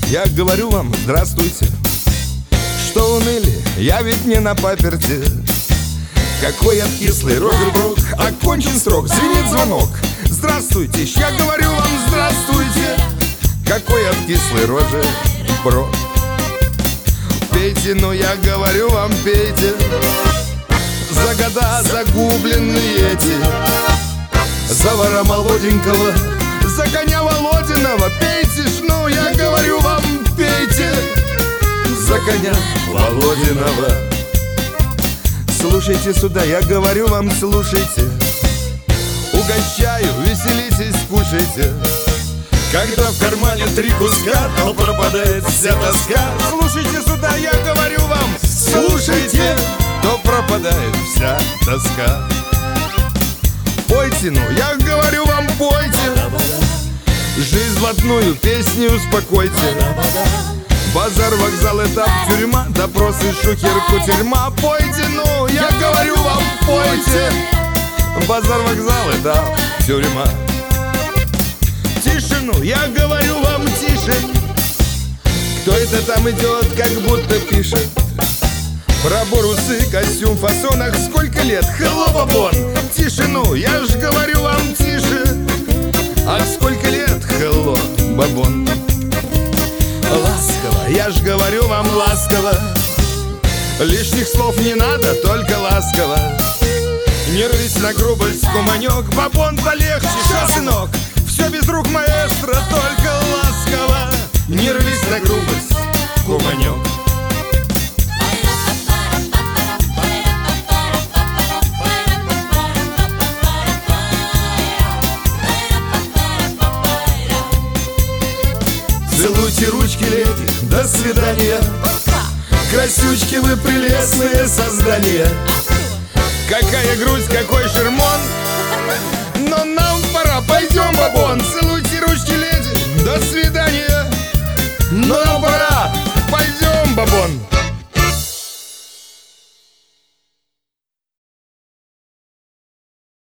я говорю вам здравствуйте. Что уныли, я ведь не на паперти. Какой я кислый, Рожербрук, окончен срок, звенит звонок. Здравствуйте, я говорю вам здравствуйте. Какой я кислый, Рожербрук. Пейте, ну я говорю вам, пейте. За года загубленные эти, за вора молоденького, за коня Володиного. Пейте ж, ну я говорю вам, пейте. За коня Володиного. Слушайте сюда, я говорю вам, слушайте. Угощаю, веселитесь, кушайте. Когда в кармане 3 куска, то пропадает вся тоска. Слушайте сюда, я говорю вам, слушайте, то пропадает вся тоска. Пойте, ну я говорю вам, пойте. Жизнь блатную, песни успокойте. Базар, вокзал, этап, тюрьма, допросы, шухер, кутерьма. Пойте, ну я говорю вам, пойте. Базар, вокзал, этап, тюрьма. Тишину, я говорю вам, тише. Кто это там идет, как будто пишет? Пробор, усы, костюм в фасонах. Сколько лет? Hello, бабон. Тишину, я ж говорю вам, тише. А сколько лет? Hello, бабон. Ласково, я ж говорю вам, ласково. Лишних слов не надо, только ласково. Не рвись на грубость, куманек. Бабон полегче, шо, сынок? Все без рук маэстро, только ласково. Не рвись на грубость, куманек. Целуйте ручки, леди, до свидания. Красючки, вы прелестные создания. Какая грусть, какой шермон. Но нам пора, пойдем, бабон.